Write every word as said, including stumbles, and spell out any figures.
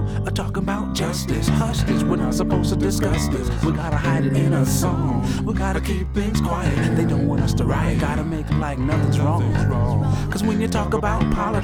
are talking about justice. Hush this, we're not supposed to discuss this. We gotta hide it in a song. We gotta keep things quiet. They don't want us to riot. Gotta make it like nothing's wrong. Cause when you talk about politics,